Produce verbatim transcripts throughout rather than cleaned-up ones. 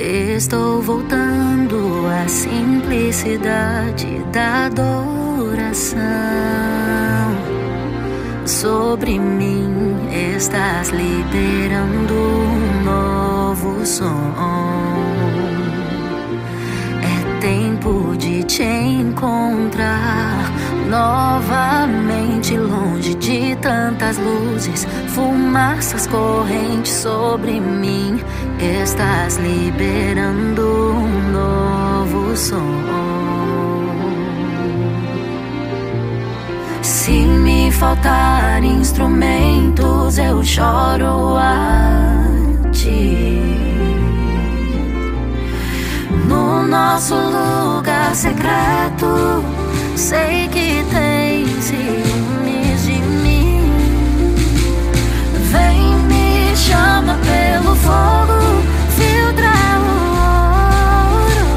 Estou voltando à simplicidade da adoração. Sobre mim estás liberando um novo som. É tempo de te encontrar novamente, longe de tantas luzes, fumaças correntes sobre mim. Estás liberando um novo som. Se me faltar instrumentos, eu choro a ti. No nosso lugar secreto, sei que tem ciúmes de mim. Vem, me chama pelo fogo, filtra o ouro,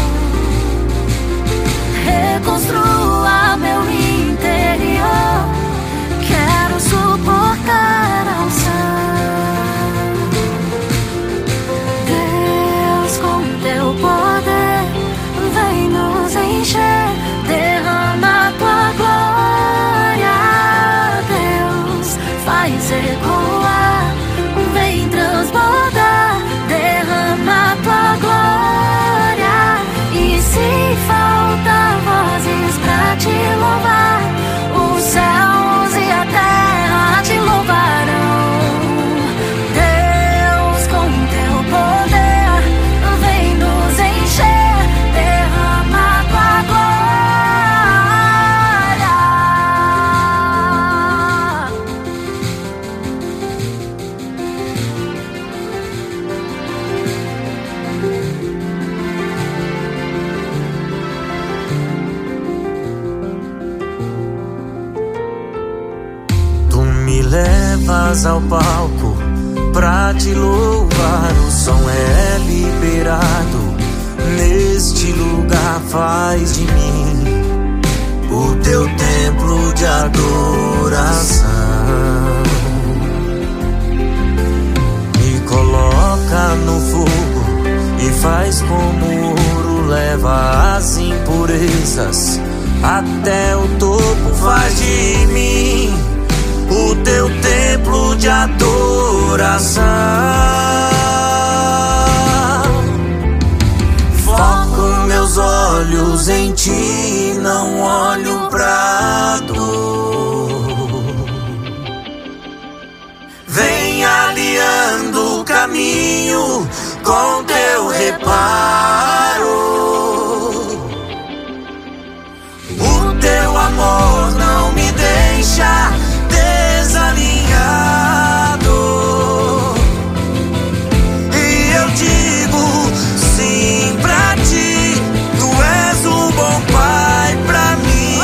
reconstrua meu interior. Quero suportar a unção. Deus, com teu poder, vem nos encher. Derrama tua glória, Deus, faz ecoar, vem transbordar. Derrama tua glória, e se falta vozes pra te louvar, os céus e a terra te louvarão. Deus, com teu poder, vem nos encher. Derrama tua glória. Levas ao palco pra te louvar, o som é liberado. Neste lugar faz de mim o teu templo de adoração. Me coloca no fogo e faz como ouro, leva as impurezas até o topo. Faz de mim o teu templo de adoração. Foco meus olhos em ti, não olho pra dor. Vem alinhando o caminho com teu reparo. O teu amor não me deixa desalinhado, e eu digo sim pra ti. Tu és um bom pai pra mim.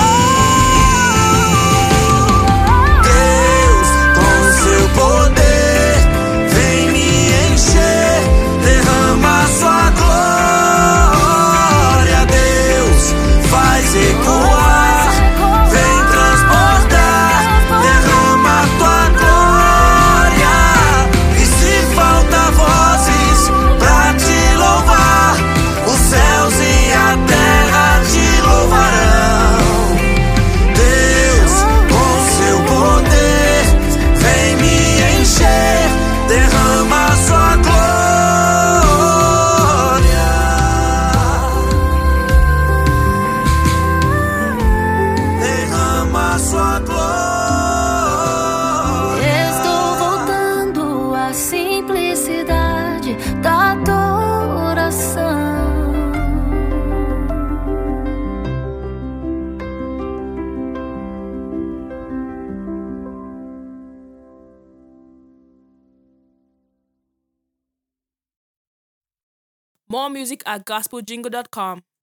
Deus, com seu poder, vem me encher. Derrama sua glória, Deus, faz ecoar, vem transportar. Derrama tua glória, e se falta vozes pra te louvar, os céus e a terra te louvarão. Deus, com seu poder, vem me encher. Derrama sua glória. Derrama sua glória. Estou voltando à simplicidade da adoração. More music at gospel jingle dot com.